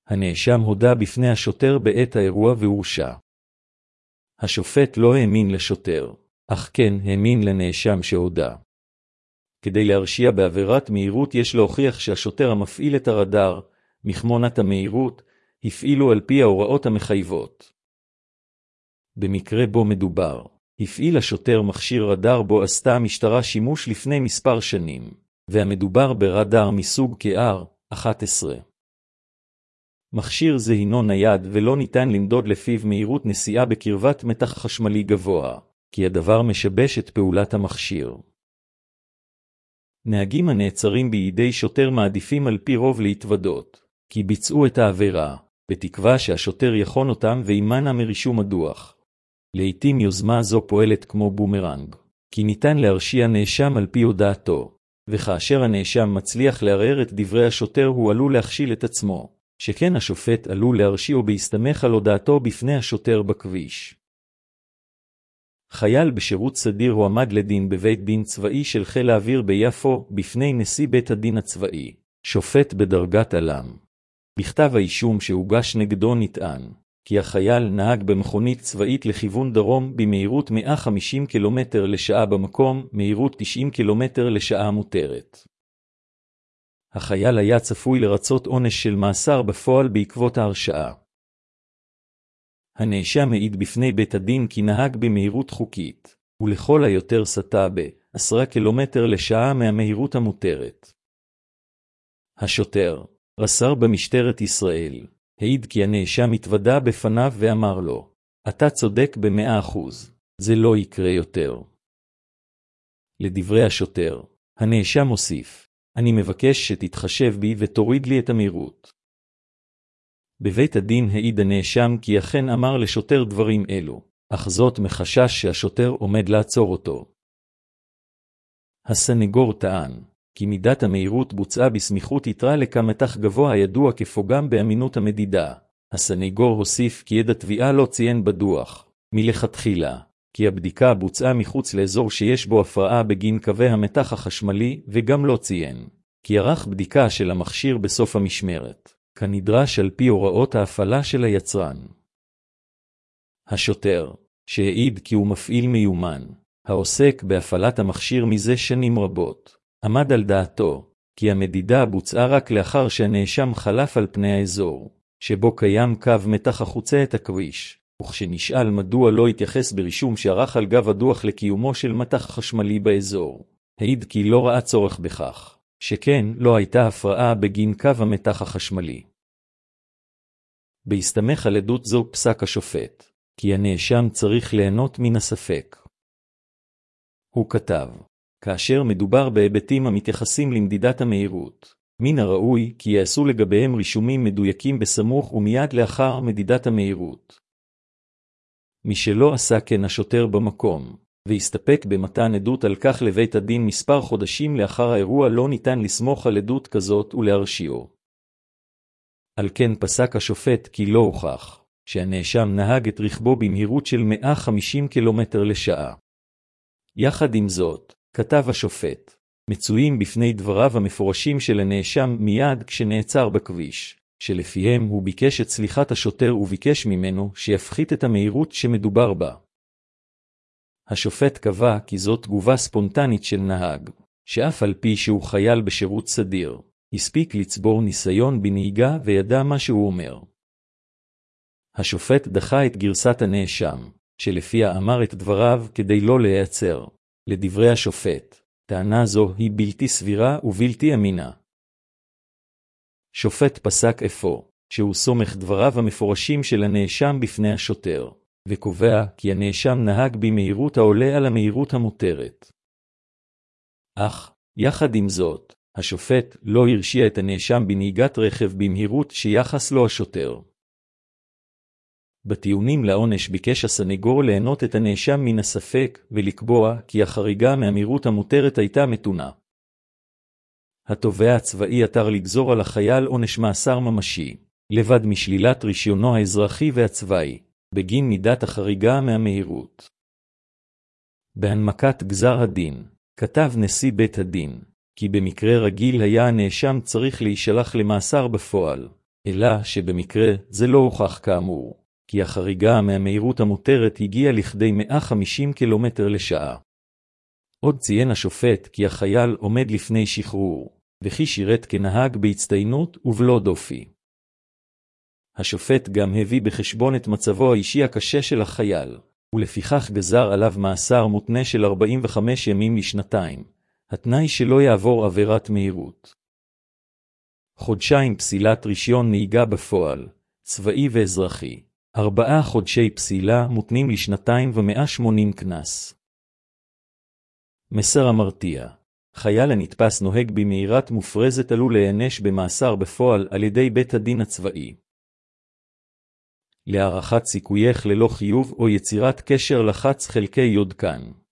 הנאשם הודה בפני השוטר בעת האירוע והורשע. השופט לא האמין לשוטר, אך כן האמין לנאשם שהודה. כדי להרשיע בעבירת מהירות יש להוכיח שהשוטר המפעיל את הרדאר, מכמונת המהירות, הפעילו על פי ההוראות המחייבות. במקרה בו מדובר, הפעיל השוטר מכשיר רדאר בו עשתה המשטרה שימוש לפני מספר שנים, והמדובר ברדאר מסוג KR-11. מכשיר זה הינו נייד ולא ניתן למדוד לפיו מהירות נסיעה בקרבת מתח חשמלי גבוה, כי הדבר משבש את פעולת המכשיר. נהגים הנעצרים בידי שוטר מעדיפים על פי רוב להתוודות, כי ביצעו את העבירה, בתקווה שהשוטר יכון אותם וימנע מרישום הדוח. לעתים יוזמה זו פועלת כמו בומרנג, כי ניתן להרשיע נאשם על פי הודעתו, וכאשר הנאשם מצליח לערער את דברי השוטר הוא עלול להכשיל את עצמו, שכן השופט עלול להרשיעו בהסתמך על הודעתו בפני השוטר בכביש. חייל בשירות סדיר הועמד לדין בבית דין צבאי של חיל האוויר ביפו בפני נשיא בית הדין הצבאי, שופט בדרגת אל"מ. בכתב האישום שהוגש נגדו נטען, כי החייל נהג במכונית צבאית לכיוון דרום במהירות 150 קמ"ש לשעה במקום, מהירות 90 קמ"ש לשעה מותרת. החייל היה צפוי לרצות עונש של מאסר בפועל בעקבות ההרשעה. הנאשם העיד בפני בית הדין כי נהג במהירות חוקית, ולכל היותר סטה ב-10 קמ"ש לשעה מהמהירות המותרת. השוטר, רס"ר במשטרת ישראל, העיד כי הנאשם התוודה בפניו ואמר לו, אתה צודק ב100%, זה לא יקרה יותר. לדברי השוטר, הנאשם הוסיף, אני מבקש שתתחשב בי ותוריד לי את המהירות. בבית הדין העיד הנאשם כי אכן אמר לשוטר דברים אלו, אך זאת מחשש שהשוטר עומד לעצור אותו. הסנגור טען, כי מידת המהירות בוצעה בסמיכות יתרה לקמ"ש גבוה הידוע כפוגם באמינות המדידה. הסנגור הוסיף כי עד התביעה לא ציין בדוח, מלכתחילה, כי הבדיקה בוצעה מחוץ לאזור שיש בו הפרעה בגין קווי המתח החשמלי, וגם לא ציין, כי ערך בדיקה של המכשיר בסוף המשמרת, כנדרש על פי הוראות ההפעלה של היצרן. השוטר, שהעיד כי הוא מפעיל מיומן, העוסק בהפעלת המכשיר מזה שנים רבות, עמד על דעתו, כי המדידה בוצעה רק לאחר שהנאשם חלף על פני האזור, שבו קיים קו מתח החוצה את הכביש, וכשנשאל מדוע לא התייחס ברישום שערך על גב הדוח לקיומו של מתח חשמלי באזור, העיד כי לא ראה צורך בכך, שכן לא הייתה הפרעה בגין קו המתח החשמלי. בהסתמך על עדות זו פסק השופט, כי הנאשם צריך ליהנות מן הספק. הוא כתב, כאשר מדובר בהיבטים המתייחסים למדידת המהירות, מן הראוי כי יעשו לגביהם רישומים מדויקים בסמוך ומיד לאחר מדידת המהירות. מי שלא עשה כן השוטר במקום, והסתפק במתן עדות על כך לבית הדין מספר חודשים לאחר האירוע לא ניתן לסמוך על עדות כזאת ולהרשיעו. על כן פסק השופט כי לא הוכח, שהנאשם נהג את רכבו במהירות של 150 קמ"ש לשעה. יחד עם זאת, כתב השופט, מצויים בפני דבריו המפורשים של הנאשם מיד כשנעצר בכביש, שלפיהם הוא ביקש את סליחת השוטר וביקש ממנו שיפחית את המהירות שמדובר בה. השופט קבע כי זאת תגובה ספונטנית של נהג, שאף על פי שהוא חייל בשירות סדיר, הספיק לצבור ניסיון בנהיגה וידע מה שהוא אומר. השופט דחה את גרסת הנאשם, שלפיה אמר את דבריו כדי לא להיעצר. לדברי השופט, טענה זו היא בלתי סבירה ובלתי אמינה. שופט פסק אפוא, שהוא סומך דבריו המפורשים של הנאשם בפני השוטר, וקובע כי הנאשם נהג במהירות העולה על המהירות המותרת. אך, יחד עם זאת, השופט לא הרשיע את הנאשם בנהיגת רכב במהירות שיחס לו השוטר. בטיעונים לעונש ביקש הסנגור ליהנות את הנאשם מן הספק ולקבוע כי החריגה מהמהירות המותרת הייתה מתונה. התובע הצבאי עתר לגזור על החייל עונש מאסר ממשי, לבד משלילת רישיונו האזרחי והצבאי, בגין מידת החריגה מהמהירות. בהנמקת גזר הדין, כתב נשיא בית הדין, כי במקרה רגיל היה הנאשם צריך להישלח למאסר בפועל, אלא שבמקרה זה לא הוכח כאמור, כי החריגה מהמהירות המותרת הגיעה לכדי 150 קילומטר לשעה. עוד ציין השופט כי החייל עומד לפני שחרור, וכי שירת כנהג בהצטיינות ובלא דופי. השופט גם הביא בחשבון את מצבו האישי הקשה של החייל, ולפיכך גזר עליו מאסר מותנה של 45 ימים לשנתיים, התנאי שלא יעבור עבירת מהירות. חודשיים פסילת רישיון נהיגה בפועל, צבאי ואזרחי, 4 חודשי פסילה מותנים לשנתיים ו180 קנס. מסר המרתיע. חייל הנתפס נוהג במהירות מופרזת עלול להיענש במאסר בפועל על ידי בית הדין הצבאי. להערכת סיכוייך ללא חיוב או יצירת קשר לחץ חלקי יוד כאן.